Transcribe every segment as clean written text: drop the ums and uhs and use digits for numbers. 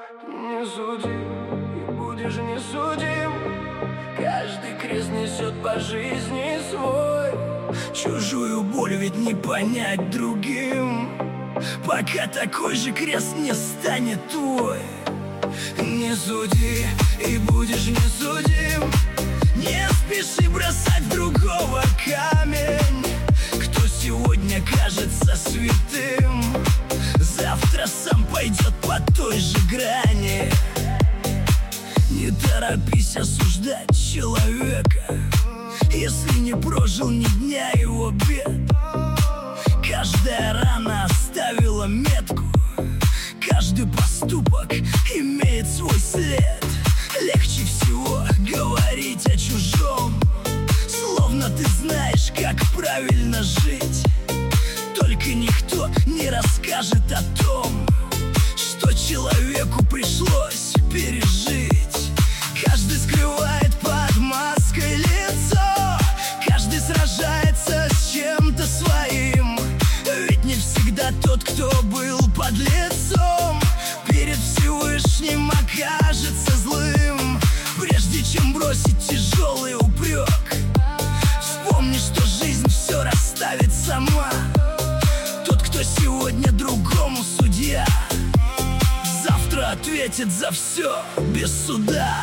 Не суди, и будешь не судим. Каждый крест несет по жизни свой. Чужую боль ведь не понять другим, пока такой же крест не станет твой. Не суди, и будешь не судим. Не спеши бросать в другого камень. Кто сегодня кажется святым, завтра сам пойдет по той же грани. Не торопись осуждать человека, если не прожил ни дня его бед. Каждая рана оставила метку, каждый поступок имеет свой след. Легче всего говорить о чужом, словно ты знаешь, как правильно жить. Только никто не расскажет о том, что человеку пришлось пережить. Каждый скрывает под маской лицо, каждый сражается с чем-то своим. Ведь не всегда тот, кто был под лицом, перед Всевышним окажется злым. Прежде чем бросить тяжелый упрек, вспомни, что жизнь все расставит сама. Тот, кто сегодня другому судья, завтра ответит за все без суда.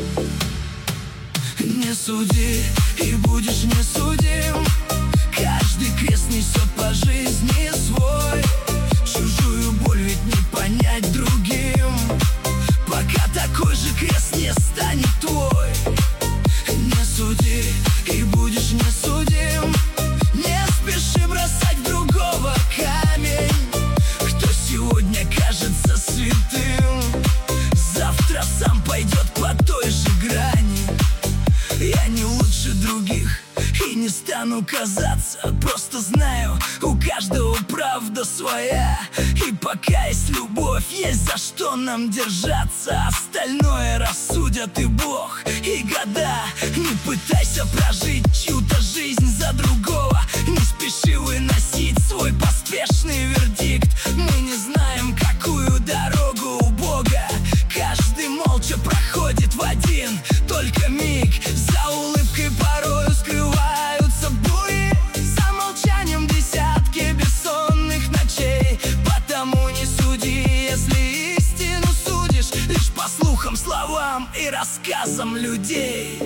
Не суди, и будешь не судим. Каждый крест несет по жизни свой. Чужую боль ведь не понять другим, пока такой же крест не станет твой. Не суди, и будешь не судим. Не спеши бросать в другого камень. Кто сегодня кажется святым, завтра сам пойдет по той же грани. я не лучше других и не стану казаться, просто знаю, у каждого правда своя. И пока есть любовь, есть за что нам держаться. Остальное рассудят и Бог, и года. Не пытайся прожить чью-то жизнь за другого. Не спеши выносить свой поспешный вердикт. Мы не знаем, какую дорогу у Бога. Каждый молча проходит в один только миг. За улыбкой порою скрываются бури, за молчанием десятки бессонных ночей. Потому не суди, если истину судишь лишь по слухам, словам и рассказам людей.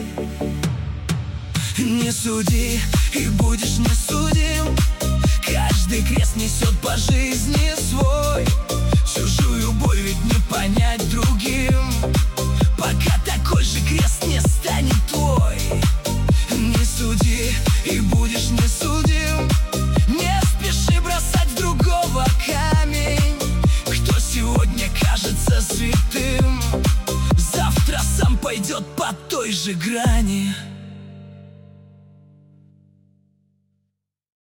Не суди, и будешь не судим. Каждый крест несет по жизни свой. Чужую боль ведь не понять другим, пока такой же крест не станет твой. Не суди, и будешь не судим. Не спеши бросать в другого камень. Кто сегодня кажется святым, завтра сам пойдет по той же грани.